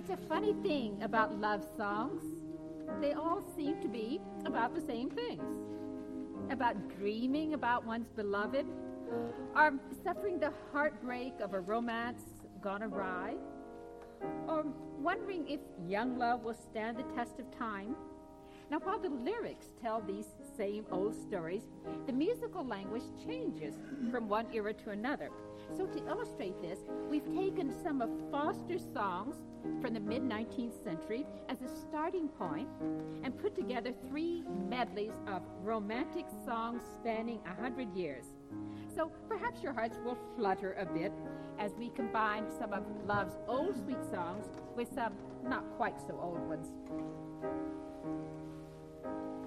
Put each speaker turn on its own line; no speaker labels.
It's a funny thing about love songs. They all seem to be about the same things. About dreaming about one's beloved, or suffering the heartbreak of a romance gone awry, or wondering if young love will stand the test of time. Now, while the lyrics tell these same old stories, the musical language changes from one era to another. So to illustrate this, we've taken some of Foster's songs from the mid-19th century as a starting point and put together 3 medleys of romantic songs spanning 100 years. So perhaps your hearts will flutter a bit as we combine some of love's old sweet songs with some not quite so old ones.